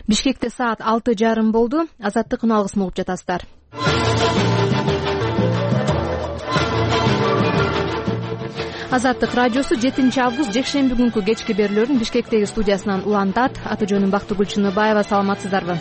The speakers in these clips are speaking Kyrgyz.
Бишкекте саат 6:30 болду. Азаттык үналгысын угуп жатасыздар. Азаттык радиосу 7 август жекшемби күнкү кечки берүүлөрүн Бишкектеги студиясынан улантат. Аты жөнүм Бактыгүл Чыныбаева. Саламатсыздарбы?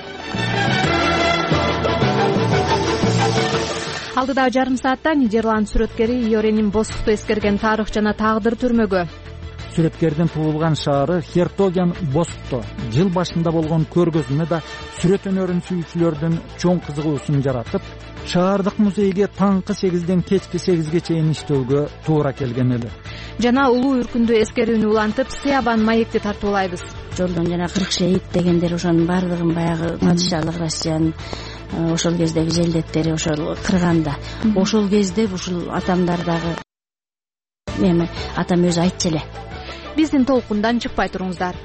Алдыдагы жарым саатта Нидерланд сүрөткери Йоренин Босухту эскерген тарых жана тагдыр түрмөгө. Сүрөткердин туулган шаары Хертоген Босухто жыл башында болгон көргөзмө да сүрөт өнөрүн сүйүүчүлөрдүн чоң кызыгуусун жаратып, шаардык музейге таңкы 8ден кечки 8ге чейин иштөөгө туура келген эле. Жана улуу үркүндү эскерүүнү улантып, Сыябан маекти тартуулайбыз. Жолдон жана 40 шейит дегендер ошонун баардыгын баягы падышалык Россиянын ошол кездеги желдеттери ошол кырганда. Ошол кезде ушул атамдар дагы эми атам өзү айтчу эле. Биздин толкундан чыкпай туруңуздар.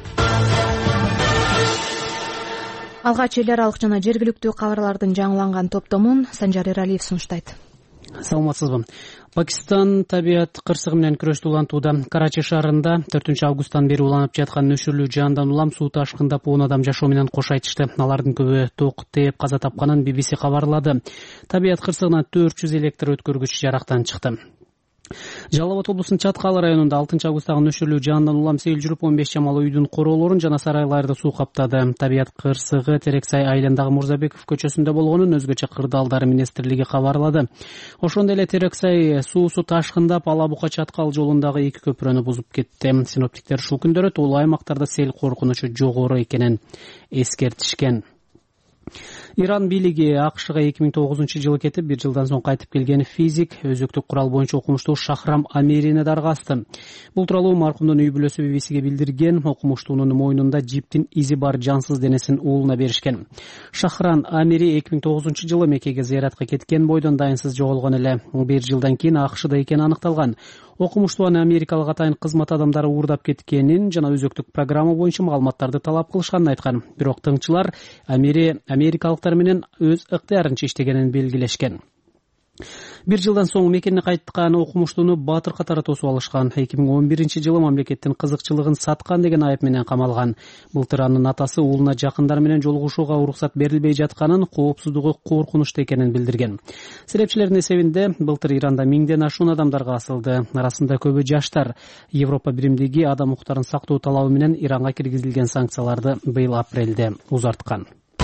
Алгач эл аралык жана жергиликтүү кабарлардын жаңыланган топтомун Санжар Эралиев сунуштайт. Саламатсызбы. Пакистан табият кырсыгы менен күрөштү улантууда. Карачи шаарында 4 августтан бери уланып жаткан нөшүрлүү жаандан улам суу ташкындап 10 адам жашоо менен кош айтышты. Алардын көбү ток тээп каза тапканын BBC кабарлады. Табият кырсыгына 400 электр өткөргүч жарактан чыкты. Жалал Абад облусунун Чаткал районунда 6 августтагы нөшүрлүү жаандан улам сел жүрүп 15 чамалуу үйдүн короолорун жана сарайларды суу каптады. Табият кырсыгы Терексай айылындагы Мурзабеков көчөсүндө болгонун өзгөчө кырдаалдар министрлиги кабарлады. Ошондой эле Терексай суусу ташкындап Ала Бука Чаткал жолундагы 2 көпүрөнү бузуп кетти. Синоптиктер ушул күндөрү тоолуу аймактарда сел коркунучу жогору экенин эскертишкен. Иран бийлиги АКШга 2009-жылы кетип, 1 жылдан соң кайтып келген физик, өзөктүк курал боюнча окумуштуу Шахрам Америни дарга асты. Бул тууралуу маркумдун үй бүлөсү BBCге билдирген. Окумуштуунун мойнунда жиптин изи бар жансыз денесин уулуна беришкен. Шахрам Амери 2009-жылы Меккеге зыяратка кеткен бойдон дайынсыз жоголгон эле. 1 жылдан кийин АКШда экени аныкталган. Окумуштуу америкалык атайын кызмат адамдары уурдап кеткенин жана өзөктүк программа боюнча маалыматтарды талап кылышканын айткан. Бирок тыңчылар америкалыктар менен өз ыктыярынча иштегенин белгилешкен. 1 жылдан соң мекенине кайткан окумуштууну батыр катары тосуп алышкан. 2011-жылы мамлекеттин кызыкчылыгын саткан деген айып менен камалган. Былтыр анын атасы уулуна жакындары менен жолугушууга уруксат берилбей жатканын, коопсуздугу коркунучтуу экенин билдирген. Серепчилердин эсебинде былтыр Иранда 1000ден ашуун адамдарга асылды. Арасында көбү жаштар. Европа биримдиги адам укуктарын сактоо талабы менен Иранга киргизилген санкцияларды быйыл апрелде узарткан.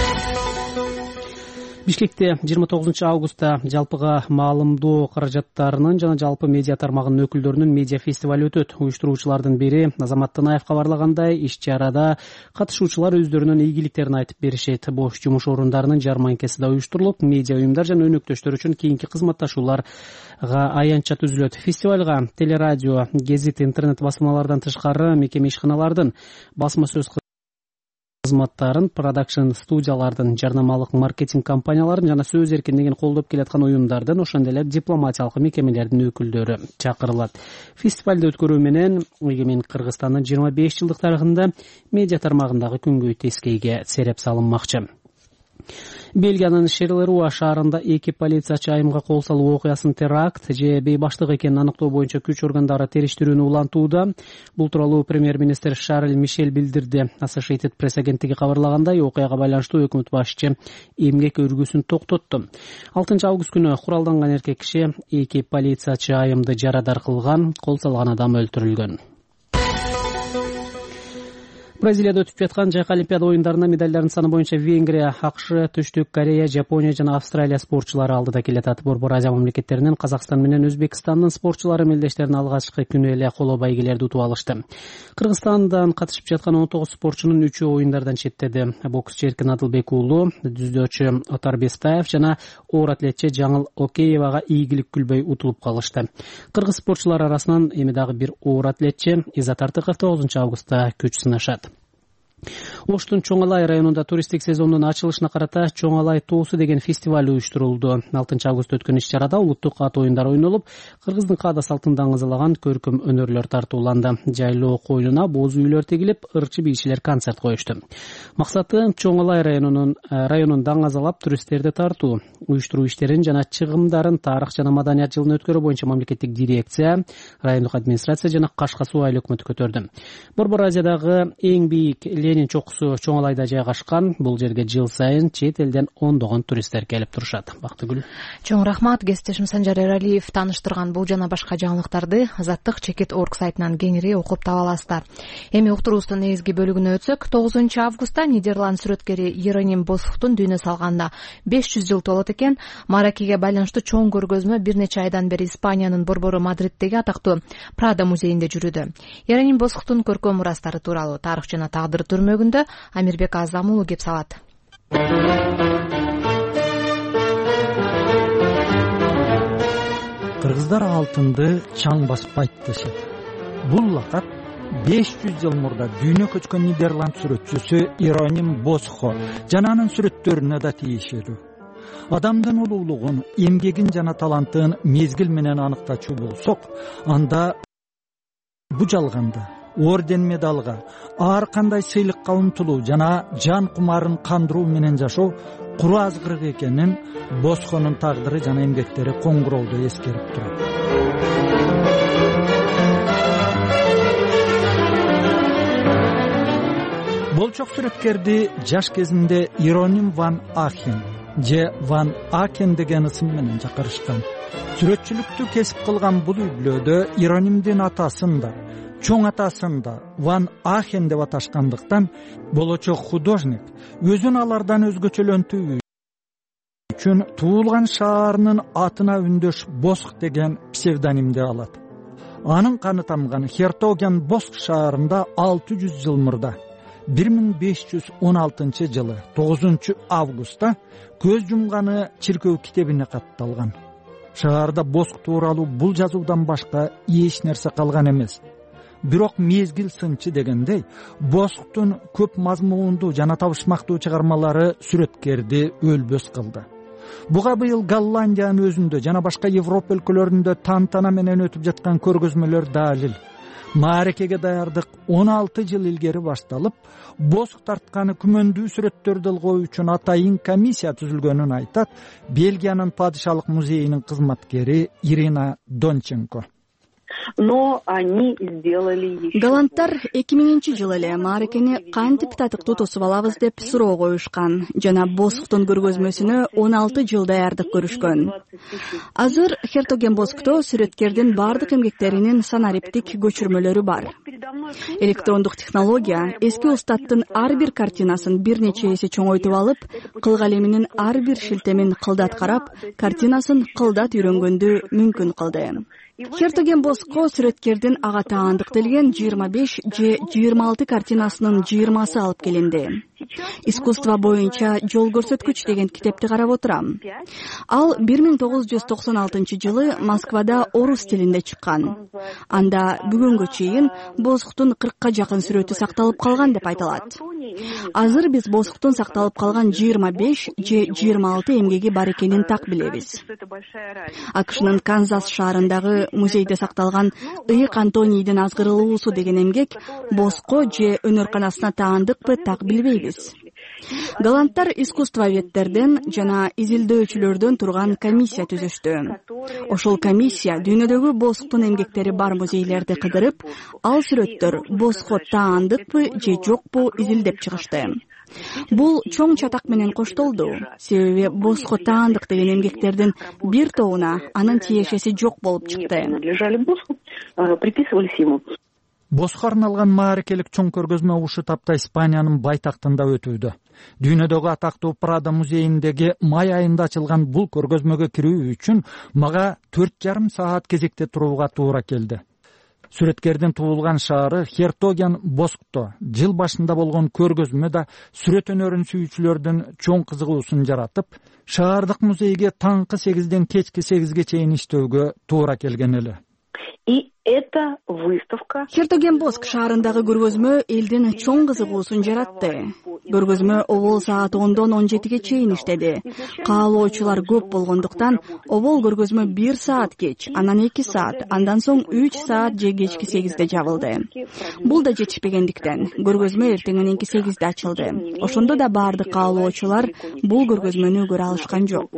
Бишкекте 29 августта жалпыга маалымдоо каражаттарынын жана жалпы медиа тармагынын өкүлдөрүнүн медиа фестивалы өтөт. Уюштуруучулардын бири Азамат Танаев кабарлагандай, иш-чарада катышуучулар өздөрүнүн ийгиликтерин айтып беришет. Бош жумуш орундарынын жарманкеси да уюштурулуп, медиа уюмдар жана өнөктөштөр үчүн кийинки кызматташууларга аянтча түзүлөт. Фестивалга телерадио, гезит, интернет басмалардан тышкары мекеме ишканалардын басма сөз кызматтарын, продакшн студиялардын, жарнамалык маркетинг компанияларын жана сөз эркиндигин колдоп келаткан уюмдардын, ошондой эле дипломатиялык мекемелердин өкүлдөрү чакырылат. Фестивалды өткөрүү менен Эгемен Кыргызстандын 25 жылдык тарыхында медиа тармагындагы күнгөй тескейге сереп салынмакчы. Бельгиянын Шерлеруа шаарында 2 полициячы айымга кол салуу окуясын теракт же бейбаштык экенин аныктоо боюнча күч органдары териштирүүнү улантууда. Бул тууралуу премьер-министр Шарль Мишель билдирди. Associated Press агенттиги кабарлагандай, окуяга байланыштуу өкмөт башчы эмгек өргүүсүн токтотту. 6 август күнү куралданган эркек киши 2 полициячы айымды жарадар кылган, кол салган адам өлтүрүлгөн. Бразилияда өтүп жаткан жайкы олимпиада оюндарына медальдардын саны боюнча Венгрия, АКШ, Түштүк Корея, Жапония жана Австралия спортчулары алдыда келатат. Борбор Азия мамлекеттеринен Казакстан менен Өзбекстандын спортчулары мелдештерин алгачкы күнү эле коло байгелерди утуп алышты. Кыргызстандан катышып жаткан 19 спортчунун 3-өө оюндардан четтеди. Боксчу Эркин Адылбек уулу, жүзөөчү Отар Бестаев жана оор атлетчи Жаңыл Океевага ийгилик күлбөй утулуп калышты. Кыргыз спортчулары арасынан эми дагы бир оор атлетчи Изат Артыков 9 августта күч сынашат. Оштун Чоң Алай районунда туристтик сезондун ачылышына карата Чоң Алай тоосу деген фестиваль уюштурулду. 6 августта өткөн иш-чарада улуттук ат оюндары ойнолуп, кыргыздын каада салтын даңгызалаган көркөм өнөрлөр тартууланды. Жайлоо коюнуна боз үйлөр тегилип, ырчы бийчилер концерт коюшту. Максаты Чоң Алай районун даңгазалап туристтерди тартуу. Уюштуруу иштерин жана чыгымдарын тарых жана маданият жылын өткөрүү боюнча мамлекеттик дирекция, райондук администрация жана Кашка суу айыл өкмөтү көтөрдү. Борбор Азиядагы эң бийик музейнин чокусу Чоң Алайда жайгашкан. Бул жерге жыл сайын чет элден ондогон туристтер келип турушат. Бактыгүл. Чоң рахмат. Кесиптешим Санжар Эралиев таныштырган бул жана башка жаңылыктарды Азаттык Чекит.org сайтынан кеңири окуп таба аласыздар. Эми уктуруубуздун негизги бөлүгүнө өтсөк, 9 августта Нидерланд сүрөткери Иероним Босхтун дүйнө салганына 500 жыл толот экен. Маракеге байланыштуу чоң көргөзмө бир нече айдан бери Испаниянын борбору Мадриddеги атактуу Прада музейинде жүрүүдө. Иероним Босхтун көркөм мурастары тууралуу тарых жана тагдыр түрмөгүндө Амирбек Азам уулу кеп салат. Кыргыздар алтынды чаң баспайт дешет. Бул лакап 500 жыл мурда дүйнө көчкөн Нидерланд сүрөтчүсү Иероним Босхо жана анын сүрөттөрүнө да тиешелүү. Адамдын улуулугун, эмгегин жана талантын мезгил менен аныктачу болсок, анда бу жалганда орден медалга, ар кандай сыйлыкка умтулуу жана жан кумарын кандыруу менен жашоо куру азгырык экенин Босхонун тагдыры жана эмгектери коңгуроодо эскерип турат. Болчок сүрөткерди жаш кезинде Иероним ван Ахен же Ван Акен деген ысым менен чакырышкан. Сүрөтчүлүктү кесип кылган бул үй бүлөдө Иеронимдин атасын да, чоң атасын да Ван Ахен деп аташкандыктан болочок художник өзүн алардан өзгөчөлөнтүү үчүн туулган шаарынын атына үндөш Босх деген псевдонимди алат. Анын каны тамган Хертоген Босх шаарында 600 жыл мурда 1516 жылы 9 августта көз жумганы чиркөө китебине катталган. Шаарда Босх тууралуу бул жазуудан башка эч нерсе калган эмес. Бирок мезгил сынчы дегендей, Босхтун көп мазмундуу жана табышмактуу чыгармалары сүрөткерди өлбөс кылды. Буга быйыл Голландиянын өзүндө жана башка Европа өлкөлөрүндө тантана менен өтүп жаткан көргөзмөлөр далил. Мааракеге даярдык 16 жыл илгери башталып, Босх тартканы күмөндүү сүрөттөрдү ылгоо үчүн атайын комиссия түзүлгөнүн айтат Бельгиянын падышалык музейинин кызматкери Ирина Донченко. Голландтар 2000-жылы эле мааракени кантип татыктуу тосуп алабыз деп суроо коюшкан жана Босхтун көргөзмөсүнө 16 жыл даярдык көрүшкөн. Азыр Хертоген Босхто сүрөткердин бардык эмгектеринин санариптик көчүрмөлөрү бар. Электрондук технология эски устаттын ар бир картинасын бир нече эсе чоңойтуп алып, кыл калеминин ар бир шилтемин кылдат карап, картинасын кылдат үйрөнгөндү мүмкүн кылды. Хертоген Босхо сүрөткердин ага таандык делген 25 же 26 картинасынын 20сы алып келинди. Искусство боюнча жол көрсөткүч деген китепти карап отурам. Ал 1996 жылы Москвада орус тилинде чыккан. Анда бүгүнгө чейин Босхтун 40ка жакын сүрөтү сакталып калган деп айтылат. Азыр биз Босхтун сакталып калган 25 же 26 эмгеги бар экенин так билебиз. АКШнын Канзас шаарындагы музейде сакталган Ыйык Антонийдин азгырылуусу деген эмгек Босхо же өнөрканасына таандыкпы так билбейбиз. Голландтар искусствоведтерден жана изилдөөчүлөрдөн турган комиссия түзүштү. Ошол комиссия дүйнөдөгү Босхтун эмгектери бар музейлерди кыдырып, ал сүрөттөр Босхо таандыкпы же жокпу изилдеп чыгышты. Бул чоң чатак менен коштолду. Себеби Босхо таандык деген эмгектердин бир тобуна анын тиешеси жок болуп чыкты. Босхо арналган мааракелик чоң көргөзмө ушул тапта Испаниянын байтактында өтүүдө. Дүйнөдөгү атактуу Прада музейиндеги май айында ачылган бул көргөзмөгө кирүү үчүн мага 4,5 саат кезекте турууга туура келди. Сүрөткердин туулган шаары Хертоген Босхто жыл башында болгон көргөзмө да сүрөт өнөрүн сүйүүчүлөрдүн чоң кызыгуусун жаратып, шаардык музейге таңкы 8ден кечки 8ге чейин иштөөгө туура келген эле. Хертоген Босх шаарындагы көргөзмө элдин чоң кызыгуусун жаратты. Көргөзмө обол саат 10дон 17ге чейин иштеди. Каалоочулар көп болгондуктан обол көргөзмө 1 саат кеч, анан 2 саат, андан соң 3 саат же кечки 8де жабылды. Бул да жетишпегендиктен көргөзмө эртең мененки 8де ачылды. Ошондо да бардык каалоочулар бул көргөзмөнү көрө алышкан жок.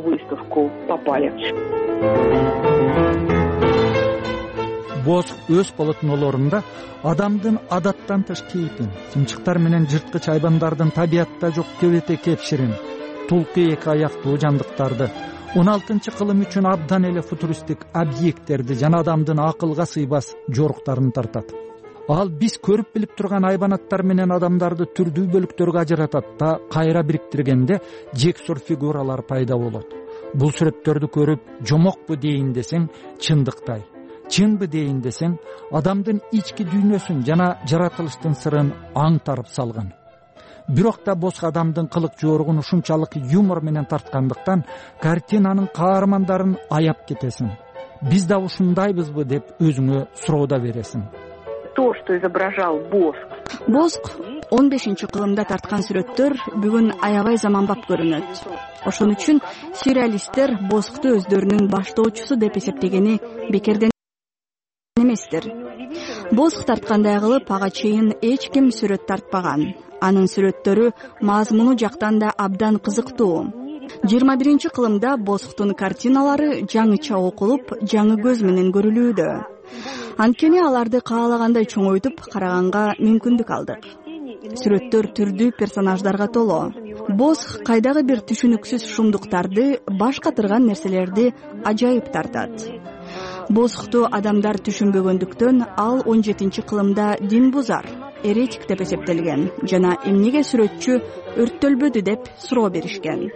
боск өз полотнолорунда адамдын адаттан тыш кейпин, чымчыктар менен жырткыч хайбандардын табиятта жок кебете кепширин, тулкы эки аяктуу жандыктарды, 16-кылым үчүн абдан эле футуристтик объекттерди жана адамдын акылга сыйбас жоруктарын тартат. Ал биз көрүп билип турган хайбанаттар менен адамдарды түрдүү бөлүктөргө ажыратат да кайра бириктиргенде жексур фигуралар пайда болот. Бул сүрөттөрдү көрүп жомокпу дейин десең чындыктай, чынбы дейин десең адамдын ички дүйнөсүн жана жаратылыштын сырын аңтарып салган. Бирок да боск адамдын кылык жоругун ушунчалык юмор менен тарткандыктан картинанын каармандарын аяп кетесиң. Биз да ушундайбызбы деп өзүңө суроо да бересиң. То, что изображал Боск. Боск 15-кылымда тарткан сүрөттөр бүгүн аябай заманбап көрүнөт. Ошон үчүн сюрреалисттер Боскту өздөрүнүн баштоочусу деп эсептегени бекерден эместир. Боск тарткандай кылып ага чейин эч ким сүрөт тартпаган. Анын сүрөттөрү мазмуну жактан да абдан кызыктуу. 21-кылымда Босктун картиналары жаңыча окулуп, жаңы көз менен көрүлүүдө. Анткени аларды каалагандай чоңойтуп караганга мүмкүндүк алдык. Сүрөттөр түрдүү персонаждарга толо. Боск кайдагы бир түшүнүксүз шумдуктарды, баш катырган нерселерди ажайып тартат. Боскту адамдар түшүнбөгөндүктөн ал 17-кылымда дин бузар, эретик деп эсептелген жана эмнеге сүрөтчү өрттөлбөдү деп суроо беришкен.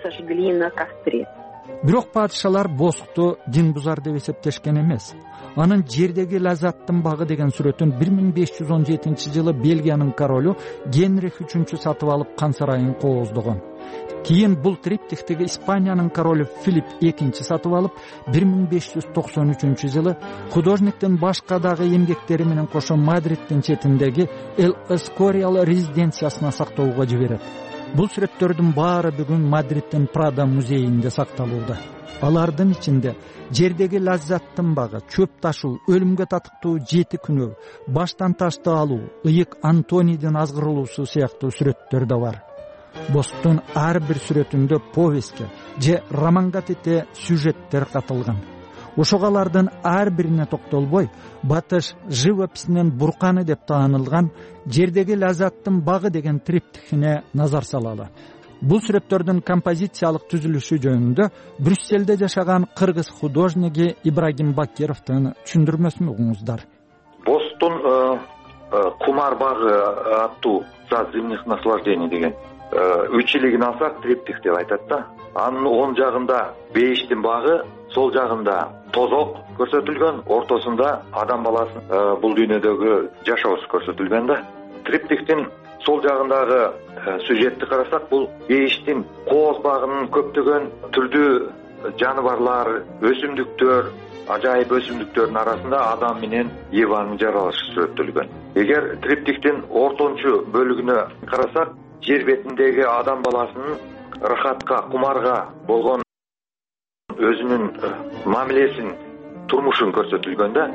Бирок падышалар Боскту дин бузар деп эсептешкен эмес. Анын жердеги лаззаттын багы деген сүрөтүн 1517-жылы Бельгиянын королу Генрих 3 сатып алып кан сарайын кооздогон. Кийин бул триптихтиги Испаниянын королу Филипп 2 сатып алып 1593-жылы художниктин башка дагы эмгектери менен кошо Мадридтин четиндеги Эл Эскориал резиденциясына сактоого жиберет. Бул сүрөттөрдүн баары бүгүн Мадридтин Прада музейинде сакталууда. Алардын ичинде жердеги лаззаттын багы, чөп ташуу, өлүмгө татыктуу 7 күнөө, баштан ташты алуу, ыйык Антонийдин азгырылуусу сыяктуу сүрөттөр да бар. Босктун ар бир сүрөтүндө повестке же романга тете сюжеттер катылган. Ошогалардын ар бирине токтолбой, батыш живописинен бурканы деп таанылган жердеги лаззаттын багы деген триптихине назар салалы. Бул сүрөттөрдүн композициялык түзүлүшү жөнүндө Брюсселде жашаган кыргыз художниги Ибрагим Бакировдун түшүндүрмөсүн угуңуздар. Босктун кумар багы аттуу «За зимних наслаждений» деген үчилигин алсак триптих деп айтат да. Анын оң жагында бейиштин багы, сол жагында тозок көрсөтүлгөн, ортосунда адам баласынын бул дүйнөдөгү жашоосу көрсөтүлгөн да. Триптихтин сол жагындагы сюжетти карасак, бул бейиштин кооз багынын көптөгөн түрдүү жаныбарлар, өсүмдүктөр, ажайып өсүмдүктөрдүн арасында адам менен Еванын жаралышы сүрөттөлгөн. Эгер триптихтин ортончу бөлүгүнө карасак, жер бетиндеги адам баласынын рахатка, кумарга болгон өзүнүн мамилесин, турмушун көрсөтүлгөн да.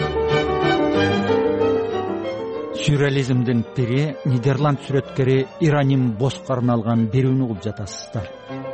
Сюрреализмдин пири Нидерланд сүрөткери Ираним Боскко арналган берүүнү угуп жатасыздар.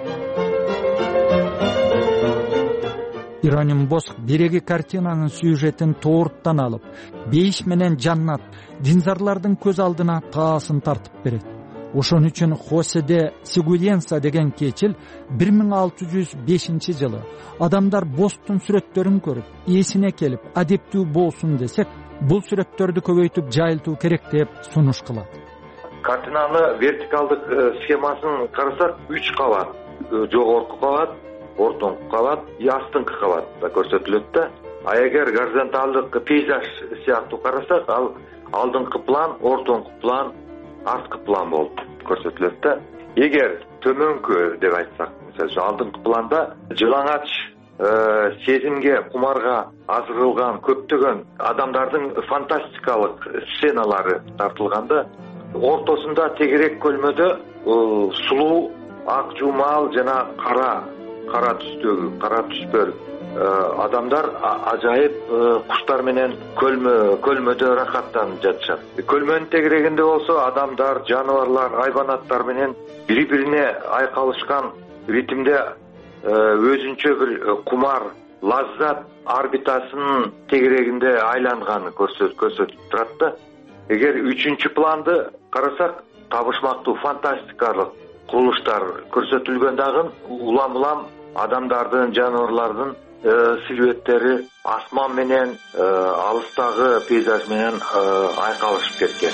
Ираним Боск биреги картинанын сюжетин тоорттан алып, бейиш менен жаннат, динзарлардын көз алдына таасын тартып берет. Ошон үчүн Хосе де Сигуенса деген кечил 1605-жылы адамдар Босктун сүрөттөрүн көрүп, эсине келип, адептүү болсун десек, бул сүрөттөрдү көбөйтүп жайылтуу керек деп сунуш кылат. Картинаны вертикалдык схемасын карасак, 3 кабат, жогорку кабат, ортоңку кабат, астыңкы кабатта көрсөтүлөт да. А эгер горизонталдык пейзаж сыяктуу карасак, ал алдыңкы план, ортоңку план, арткы план болуп көрсөтүлөт да. Эгер төмөнкү деп айтсак, мисалы алдыңкы планда жылаңач, сезимге, кумарга азгырылган көптөгөн адамдардын фантастикалык сценалары тартылганда, ортосунда тегерек көлмөдө сулуу ак жумал жана кара түспөр адамдар ажайып куштар менен көлмөдө рахаттанып жатышат. Көлмөнүн тегерегинде болсо адамдар, жаныбарлар, хайбанаттар менен бири-бирине айкалышкан ритмде өзүнчө бир кумар лаззат орбитасынын тегерегинде айланганы көрсөтүп турат да. Эгер 3-планды карасак, табышмактуу фантастикалык курулуштар көрсөтүлгөн дагы улам адамдардын, жаныбарлардын силуэттери асман менен алыстагы пейзаж менен айкалышып кеткен.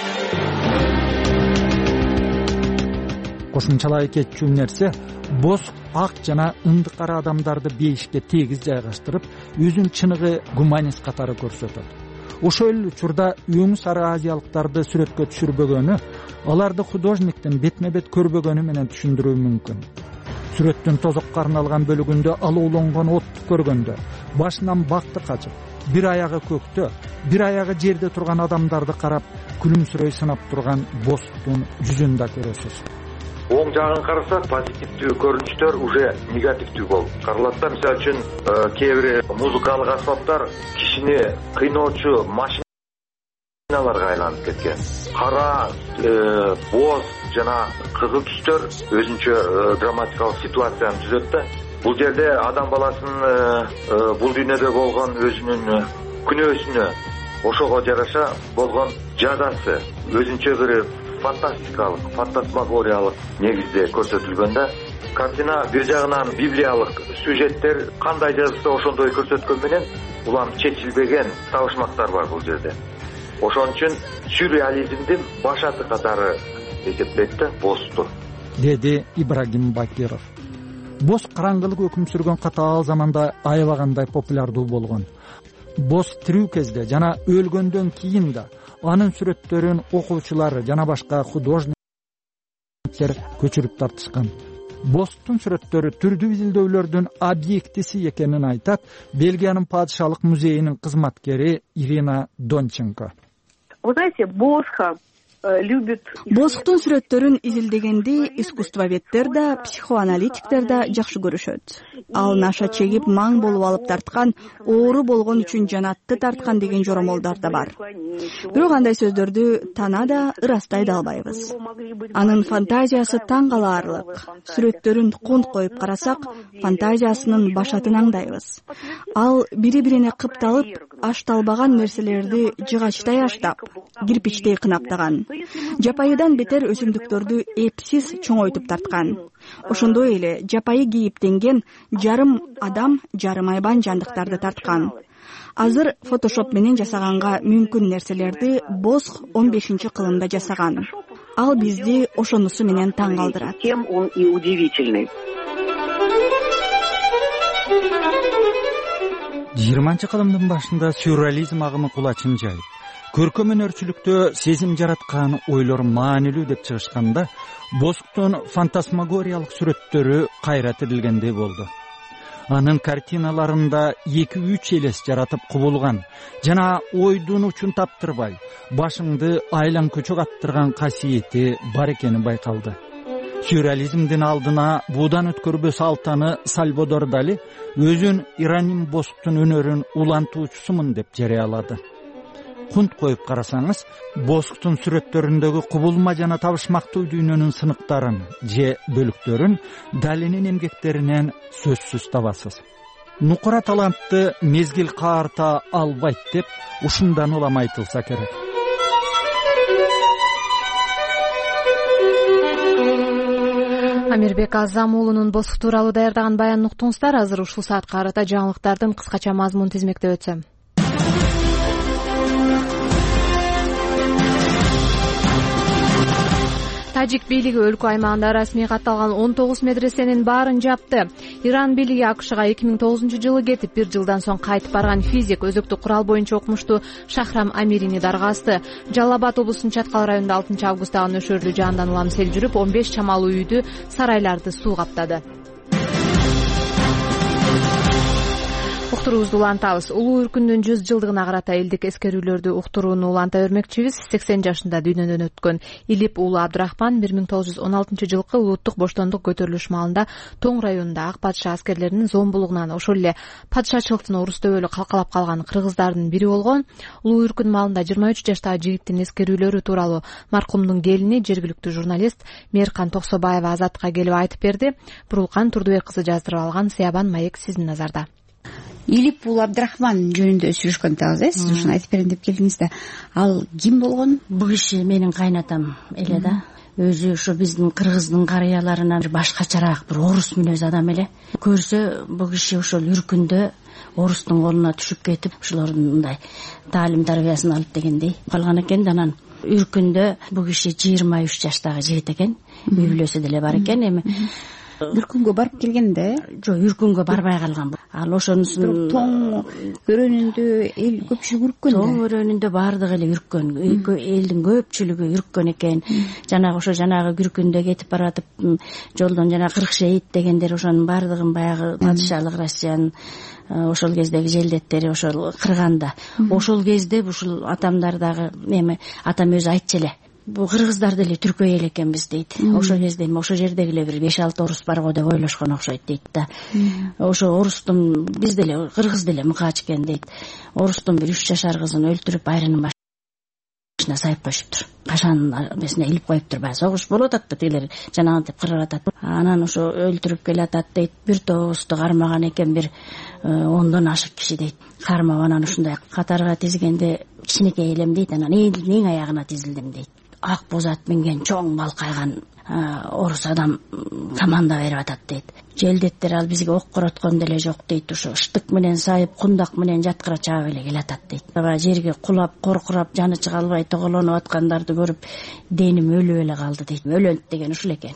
Кошумчалай кетчү нерсе, Боск ак жана ындык кара адамдарды бейишке тегиз жайгаштырып, өзүн чыныгы гуманист катары көрсөтөт. Ошол учурда өң сары азиялыктарды сүрөткө түшүрбөгөнү, аларды художниктин бетме-бет көрбөгөнү менен түшүндүрүү мүмкүн. Сүрөттүн тозокко арналган бөлүгүндө алоолонгон отту көргөндө, башынан бакты качып, бир аягы көктө, бир аягы жерде турган адамдарды карап, күлүмсүрөй сынап турган Босктун жүзүн да көрөсүз. Оң жагын карасак, позитивдүү көрүнүштөр уже негативдүү болуп каралат да. Мисалы үчүн, кээ бир музыкалык аспаптар кишини кыйноочу машиналарга айланып кеткен. Кара, боз жана кызыл түстөр өзүнчө драматикалык ситуацияны түзөт да. Бул жерде адам баласынын бул дүйнөдө болгон өзүнүн күнөөсүнө, ошого жараша болгон жазасы өзүнчө бир фантастикалык, фантасмагориялык негизде көрсөтүлгөндө, картина бир жагынан библиялык сюжеттер кандай жазылса ошондой көрсөткөн менен улам чечилбеген табышмактар бар бул жерде. Ошон үчүн сюрреализмдин башаты катары эсептейт да Боскту, деди Ибрагим Бакиров. Боск караңгылык өкүм сүргөн катаал заманда аябагандай популярдуу болгон. Боск тирүү кезде жана өлгөндөн кийин да анын сүрөттөрүн окуучулар жана башка художниктер көчүрүп тартышкан. Босктун сүрөттөрү түрдүү изилдөөлөрдүн объектиси экенин айтат Бельгиянын падышалык музейинин кызматкери Ирина Донченко. Вы знаете, Босха любит... Босктун сүрөттөрүн изилдегенди искусствоведтер да, психоаналитиктер да жакшы көрүшөт. Ал наша чегип маң болуп алып тарткан, оору болгон үчүн жанатты тарткан деген жоромолдор да бар. Бирок андай сөздөрдү тана да, ырастай да албайбыз. Анын фантазиясы таң калаарлык. Сүрөттөрүн конт коюп карасак, фантазиясынын башатын аңдайбыз. Ал бири-бирине кыпталып, ашталбаган нерселерди жыгачтай аштап, кирпичтей кынаптаган. Жапайыдан бетер өсүмдүктөрдү эпсиз чоңойтуп тарткан. Ошондой эле жапайы кейиптенген жарым адам, жарым айбан жандыктарды тарткан. Азыр фотошоп менен жасаганга мүмкүн нерселерди Боск 15-кылымда жасаган. Ал бизди ошонусу менен таң калтырат. Тем он и удивительный. 20-кылымдын башында сюрреализм агымы кулачын жайып, көркөм өнөрчүлүктө сезим жараткан ойлор маанилүү деп чыгышканда, Босктун фантасмагориялык сүрөттөрү кайра тирилгендей болду. Анын картиналарында 2-3 элес жаратып кубулган жана ойдун учун таптырбай, башыңды айлан көчө каттырган касиети бар экени байкалды. Сюрреализмдин алдына буудан өткөрбөс алтаны Сальвадор Дали өзүн Ираним Босктун өнөрүн улантуучусумун деп жарыялады. Кунт коюп карасаңыз, Босктун сүрөттөрүндөгү кубулма жана табышмактуу дүйнөнүн сыныктарын же бөлүктөрүн Далинин эмгектеринен сөзсүз табасыз. Нукура талантты мезгил каарта албайт деп ушундан улам айтылса керек. Амирбек Азам уулунун Боск тууралуу даярдаган баянын уктуңуздар. Азыр ушул саатка карата жаңылыктардын кыскача мазмунун тизмектеп өтсөм. Тажик бийлиги өлкө аймагында расмий катталган 19 медресенин баарын жапты. Иран бийлиги АКШга 2009-жылы кетип, 1 жылдан соң кайтып барган физик өзөктүк курал боюнча окумуштуу Шахрам Амирини даргасты. Жалал-Абад облусунун Чаткал районунда 6-августтагы нөшөрлүү жаандан улам сел жүрүп, 15 чамалуу үйдү, сарайларды суу каптады. Уктуруубузду улантабыз. Улуу үркүндүн 100 жылдыгына карата элдик эскерүүлөрдү уктурууну уланта өрмөкчүбүз. 80 жашында дүйнөдөн өткөн Илип уулу Абдырахман 1916-жылкы улуттук боштондук көтөрүлүш маалында Тоң районунда ак падыша аскерлеринин зомбулугунан, ошол эле падышачылыктын орус-дөбөлү калкалап калган кыргыздардын бири болгон. Улуу үркүн маалында 23 жаштагы жигиттин эскерүүлөрү тууралуу маркумдун келини, жергиликтүү журналист Мээркан Токсобаева Азаттыкка келип айтып берди. Бурулкан Турдубек кызы жаздырып алган Сыябан маек сиздин назарда. Илип уулу Абдрахман жөнүндө сүйлөшкөн атабыз, сиз ушуну айтып берейин деп келдиңиз да. Ал ким болгон? Бул киши менин кайнатам эле да. Өзү ошо биздин кыргыздын карыяларынан башкачараак бир орус мүнөз адам эле. Көрсө бул киши ошол үркүндө орустун колуна түшүп кетип, ошолордун мындай таалим тарбиясын алып дегендей калган экен. Анан үркүндө бул киши 23 жаштагы жигит экен. Үй бүлөсү деле бар экен. Эми Үркүнгө барып келген да? Жок, үркүнгө барбай калган. Ал ошонусун тоң өрөөнүндө эл көпчүлүгү үрккөн да. Тоң өрөөнүндө баардыгы эле үрккөн. Элдин көпчүлүгү үрккөн экен. Жанагы үркүндө кетип баратып, жолдон жана 40 шейит дегендер ошонун баардыгын баягы падышалык Россиянын ошол кездеги желдеттери ошол кырганда. Ошол кезде ушул атамдар дагы эми атам өзү айтчу эле. Бул кыргыздар деле түркөй эл экенбиз дейт. Ошол кезде ошол жердеги эле бир 5-6 орус бар го деп ойлошкон окшойт дейт да. Ошо орустун биз деле кыргыз деле мыкаач экен дейт. Орустун бир 3 жашар кызын өлтүрүп айрынын башына сайып коюшуптур. Кашанын бесине илип коюптур. Баягы согуш болуп атат да, тигилер жанагынтип кырып атат. Анан ошо өлтүрүп келатат дейт. Бир тобусту кармаган экен, бир 10дон ашык киши дейт. Кармап анан ушундай катарга тизгенде кичинекей элем дейт. Анан эң аягына тизилдим дейт. Ак боз ат минген чоң балкайган орус адам команда берип атат дейт. Желдеттер ал бизге ок короткон деле жок дейт. Ошо ыштык менен сайып, кундак менен жаткыра чаап эле келатат дейт. Жерге кулап, коркурап, жаны чыга албай тоголонуп аткандарды көрүп, деним өлүп эле калды дейт. Өлөнт деген ушул экен.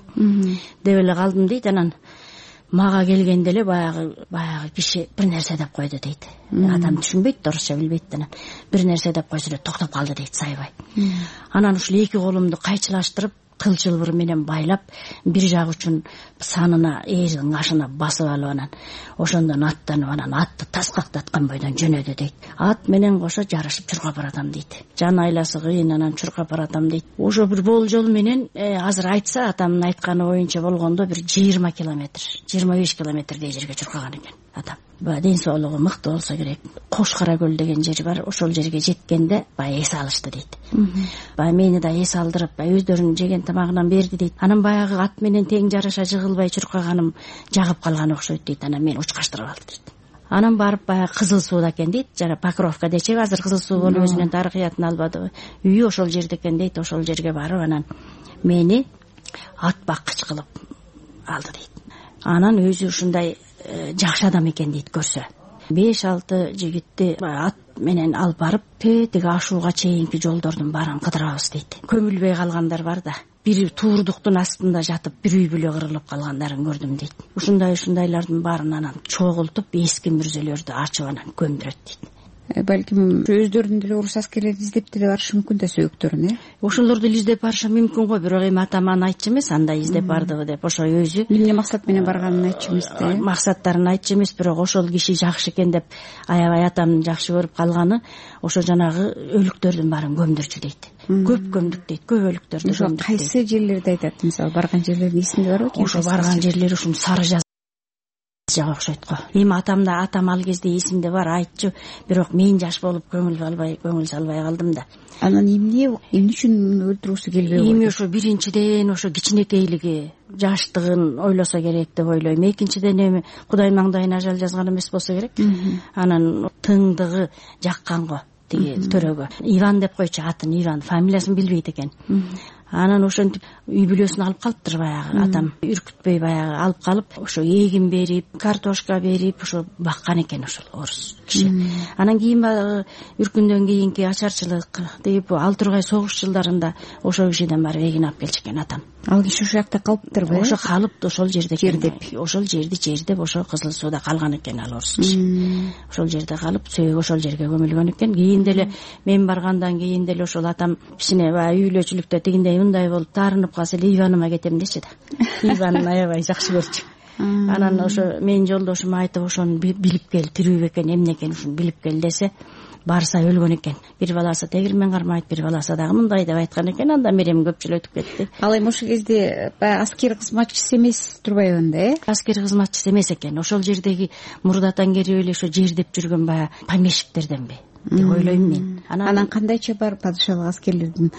Деп эле калдым дейт. Анан мага келгенде эле баягы киши бир нерсе деп койду дейт. Адам түшүнбөйт, орусча билбейт. Анан бир нерсе деп койсо эле токтоп калды дейт, сайбай. Анан ушул эки колумду кайчылаштырып, кыл чылбыр менен байлап, бир жак учун санына, ээринин ашына басып алып, анан ошондон аттанып, анан атты таскактаткан бойдон жөнөдү дейт. Ат менен кошо жарышып чуркап баратам дейт. Жан айласы кыйын, анан чуркап баратам дейт. Ошо бир болжол менен азыр айтса, атамдын айтканы боюнча болгондо бир 20 километр, 25 километрдей жерге чуркаган экен атам. Ден соолугу мыкты болсо керек. Кош Кара көл деген жери бар. Ошол жерге жеткенде баягы эс алышты дейт. Баягы мени да эс алдырып, өздөрүнүн жеген тамагынан берди дейт. Анан баягы ат менен тең жараша жыгылбай чуркаганым жагып калган окшойт дейт. Анан мени учкаштырып алды дейт. Анан барып баягы Кызыл сууда экен дейт. Жана Покровка дечеби, азыр Кызыл суу болуп өзүнүн тарыхыятын албадыбы. Үйү ошол жерде экен дейт. Ошол жерге барып, анан мени ат баккыч кылып алды дейт. Анан өзү ушундай жакшы адам экен дейт көрсө. 5-6 жигитти ат менен алып барып, тетиги ашууга чейинки жолдордун баарын кыдырабыз дейт. Көмүлбөй калгандар бар да. Бир туурдуктун астында жатып, бир үй бүлө кырылып калгандарын көрдүм дейт. Ушундайлардын баарын анан чогултуп, эски мүрзөлөрдү ачып анан көмдүрөт дейт. Балким өздөрүнүн деле орус аскерлерин издеп деле барышы мүмкүн да, сөөктөрүн, Ошолорду издеп барышы мүмкүн го, бирок эми атаман айтчу эмес, андай издеп бардыбы деп. Ошо өзү эмне максат менен барганын айтчу эмес да. Максаттарын айтчу эмес, бирок ошол киши жакшы экен деп аябай атамдын жакшы көрүп калганы, ошо жанагы өлүктөрдүн баарын көмдүрчү дейт. Көп көмдүк дейт, көп өлүктөрдү көмдүк. Кайсы жерлерди айтат? Мисалы барган жерлердин эсинде барбы? Ошо барган жерлери ушун Сары жак окшойт го. Эми атам ал кезде эсимде бар, айтчу, бирок мен жаш болуп көңүл салбай калдым да. Анан эмне үчүн өлтүрүүсү келбей койду? Эми ошо биринчиден ошо кичинекейлиги, жаштыгын ойлосо керек деп ойлойм. Экинчиден эми Кудай маңдайына ажал жазган эмес болсо керек. Анан тыңдыгы жаккан го тиги төрөгө. Иван деп койчу, атын Иван, фамилиясын билбейт экен. Анан ошентип үй бүлөсүн алып калыптыр баягы атам. Үркүтпөй баягы алып калып, ошо эгин берип, картошка берип, ошо баккан экен ошол орус киши. Анан кийин үркүндөн кийинки ачарчылык деп ал тургай согуш жылдарында ошол кишиден барып эгин алып келчү экен атам. Ал киши ошол жакта калыптырбы? Ошо калып, ошол жерде ошол жерди жердеп, ошо Кызыл сууда калган экен ал орус киши. Ошол жерде калып, сөөгү ошол жерге көмүлгөн экен. Кийин деле мен баргандан кийин деле ошол атам кичине үй бүлөчүлүктө тигиндей мындай болуп таарынып калса эле Иваныма кетем дечи да. Иванын аябай жакшы көрчү. Анан ошо менин жолдошум айтып, ошону билип кел, тирүү экен, эмне экен ушуну билип кел десе, барса өлгөн экен. Бир баласы тегирмен кармайт, бир баласы дагы мындай деп айткан экен. Анда мерем көпчүлүк өтүп кетти. Ал эми ошол кезде аскер кызматчысы эмес турбайбы анда, Аскер кызматчысы эмес экен. Ошол жердеги мурдатан керип эле ошо жердеп жүргөн помещиктерденби деп ойлойм мен. Анан кандайча бар падышалык аскерлердин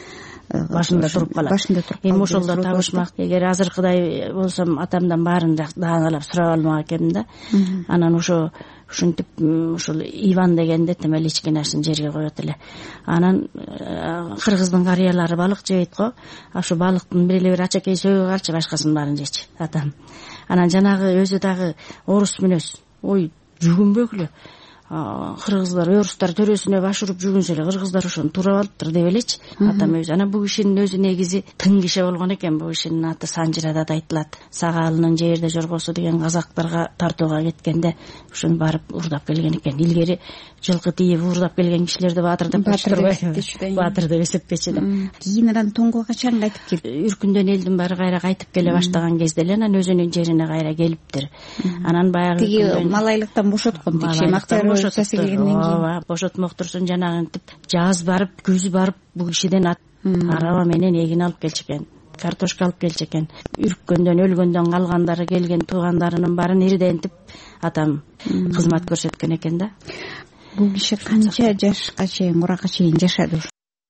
башында туруп калат. Эми ошол да табышмак. Эгер азыркыдай болсом атамдан баарын даангалап сурап алмак экенмин да. Анан ушинтип ушул Иван дегенде темел ичкенесин жерге коет эле. Анан кыргыздын карыялары балык жебейт го. Ошо балыктын бир эле бир ачакей сөөгү калчы, башкасын баарын жечи атам. Анан жанагы өзү дагы орус мүнөз. Ой, жүгүнбөк эле. Кыргыздар, орустар төрөсүнө баш уруп жүргүнсө эле кыргыздар ошону туурап алыптыр деп элечи атам өзү. Анан бул кишинин өзү негизи тың киши болгон экен. Бул кишинин аты Санжирада да айтылат. Сагаалынын жерде жоргосу деген казактарга тартууга кеткенде ушуну барып уурдап келген экен. Илгери жылкы тийип уурдап келген кишилерди баатыр деп коюштурбайбы? Баатыр деп эсептечи деп. Кийин анан Тоңго качан кайтып келди? Үркүндөн элдин баары кайра кайтып келе баштаган кезде эле анан өзүнүн жерине кайра келиптир. Анан баягы тиги малайлыктан бошоткон текшемактар Ооба, бошотмоктурсун жанагынтип жаз барып, күз барып бул кишиден араба менен эгин алып келчү экен, картошка алып келчү экен. Үрккөндөн, өлгөндөн калгандары келген туугандарынын баарын ирдентип атам кызмат көрсөткөн экен да. Бул киши канча жашка чейин, куракка чейин жашады?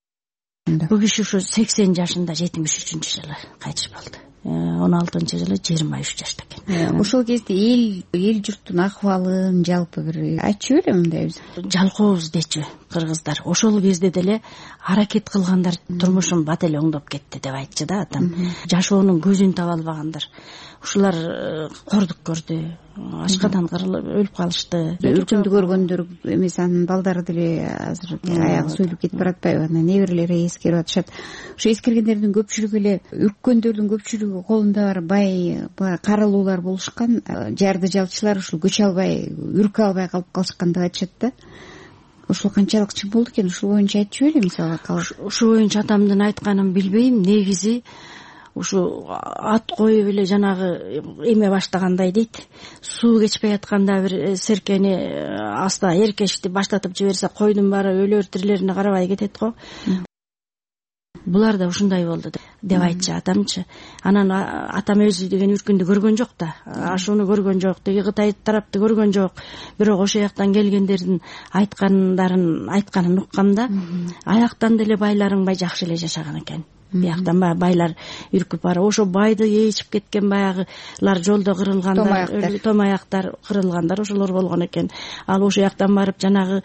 Бул киши ушу 80 жашында 73-жылы кайтыш болду. 16-жылы 23 жашта экен. Ошол кезде эл журттун акыбалын жалпы бир айтчу беле мындай өзү? Жалкообуз дечү кыргыздар. Ошол кезде деле аракет кылгандар турмушун бат эле оңдоп кетти деп айтчу да атам. Жашоонун көзүн таба албагандар. Ушулар кордук көрдү, ачкадан кырылып өлүп калышты. Үркүндү көргөндөр эмес, анын балдары деле азыр аягы сөйлөп кетип баратпайбы? Анан неберелери эскерип атышат. Ошо эскергендердин көпчүлүгү эле, үрккөндөрдүн көпчүлүгү колунда бар бай карылуулар болушкан, жарды жалчылар ушул көчө албай, үркө албай калып калышкан деп айтышат да. Ушул канчалык чын болду экен? Ушул боюнча айтчу беле мисалы? Ушул боюнча атамдын айтканын билбейм. Негизи ушу ат коюп эле жанагы эме баштагандай дейт. Суу кечпей атканда бир серкени аста эркешти баштатып жиберсе койдун баары өлөр тирилерине карабай кетет го. Булар да ушундай болду деп айтчы атамчы. Анан атам өзү деген үркүндү көргөн жок да, ашууну көргөн жок, тиги Кытай тарапты көргөн жок. Бирок ошол жактан келгендердин айтканын укканда, аяктан деле байларың жакшы эле жашаган экен. Бияктан байлар үркүп барып, ошо байды ээчип кеткен баягылар жолдо кырылгандар, томаяктар кырылгандар ошолор болгон экен. Ал ошол жактан барып жанагы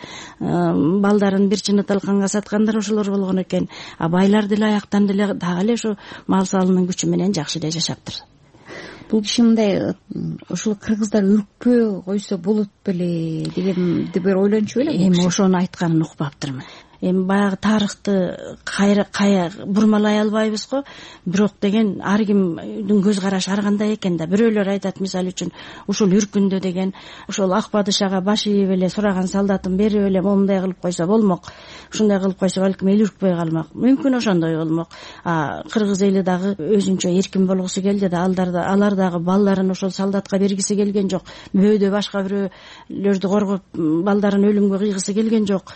балдарын бир чыны талканга саткандар ошолор болгон экен. А байлар деле аяктан деле дагы эле ошо мал салынын күчү менен жакшы эле жашаптыр. Бул киши мындай ушул кыргыздар үркпөй койсо болот беле дегенди бир ойлончу беле? Эми ошону айтканын укпаптырмын. Эми баягы тарыхты кая бурмалай албайбыз го, бирок деген ар кимдин көз карашы ар кандай экен да. Бирөөлөр айтат, мисалы үчүн, ушул үркүндө деген ошол ак падышага баш ийип эле сураган солдатын берип эле момундай кылып койсо болмок, ушундай кылып койсо балким эл үркпөй калмак. Мүмкүн ошондой болмок. Кыргыз эли дагы өзүнчө эркин болгусу келди да, алар дагы балдарын ошол солдатка бергиси келген жок. Бөөдө башка бирөөлөрдү коргоп балдарын өлүмгө кыйгысы келген жок.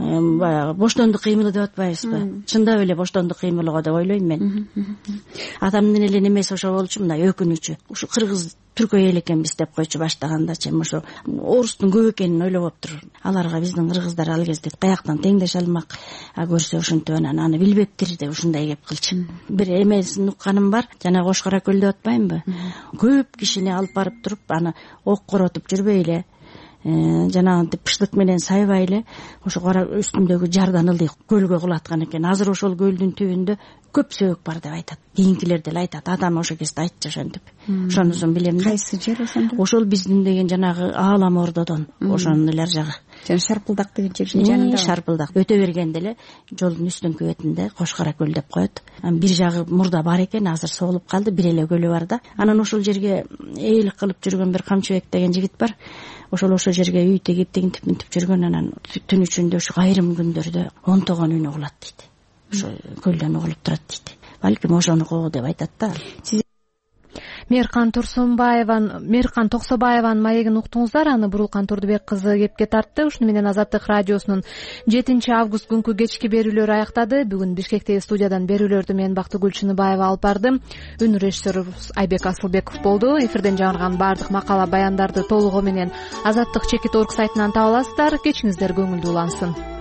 Баягы боштондук кыймылы деп атпайбызбы? Чындап эле боштондук кыймылы го деп ойлойм мен. Атамдын эле немеси ошо болчу, мындай өкүнүчү. Ушу кыргыз түркөй эл экенбиз деп койчу баштагандачы. Эми ошо орустун көп экенин ойлоп оптур. Аларга биздин кыргыздар ал кезде каяктан теңдеше алмак, көрсө ошентип анан аны билбептир деп ушундай кеп кылчу. Бир эмесин укканым бар, жана Кош Кара көл деп атпаймынбы? Көп кишини алып барып туруп, аны ок коротуп жүрбөй эле, жанагынтип пыштык менен сайбай эле ошо кара үстүндөгү жардан ылдый көлгө кулаткан экен. Азыр ошол көлдүн түбүндө көп сөөгү бар деп айтат. Кийинкилер деле айтат. Адам ошо кезде айтчу ошентип. Ошонусун билем. Кайсы жер ошондо? Ошол биздин деген жанагы Аалам Ордодон, ошонун эле жагы. Жана Шарпылдак деген жердин жанында. Шарпылдак. Өтө бергенде эле жолдун үстүнкү бетинде Кош Кара көл деп коет. Бир жагы мурда бар экен, азыр соолуп калды, бир эле көлү бар да. Анан ошол жерге ээлик кылып жүргөн бир Камчыбек деген жигит бар. Ошол жерге үй тегип тигинтип жүргөн. Анан түн ичинде ушу айрым күндөрдө 10 тогон үйүнө угулат дейт. Ошо көлдөн угулуп турат дейт. Балким ошонуку деп айтат да. Мээркан Токсобаеванын маегин уктуңуздар. Аны Бурулкан Турдубек кызы кепке тартты. Ушуну менен Азаттык радиосунун 7 август күнкү кечки берүүлөрү аяктады. Бүгүн Бишкектеги студиядан берүүлөрдү мен Бактыгүл Чыныбаева алып бардым. Үн режиссерубуз Айбек Асылбеков болду. Эфирден жаңырган баардык макала баяндарды толугу менен Азаттык чекит орг сайтынан таба аласыздар. Кечиңиздер көңүлдүү улансын.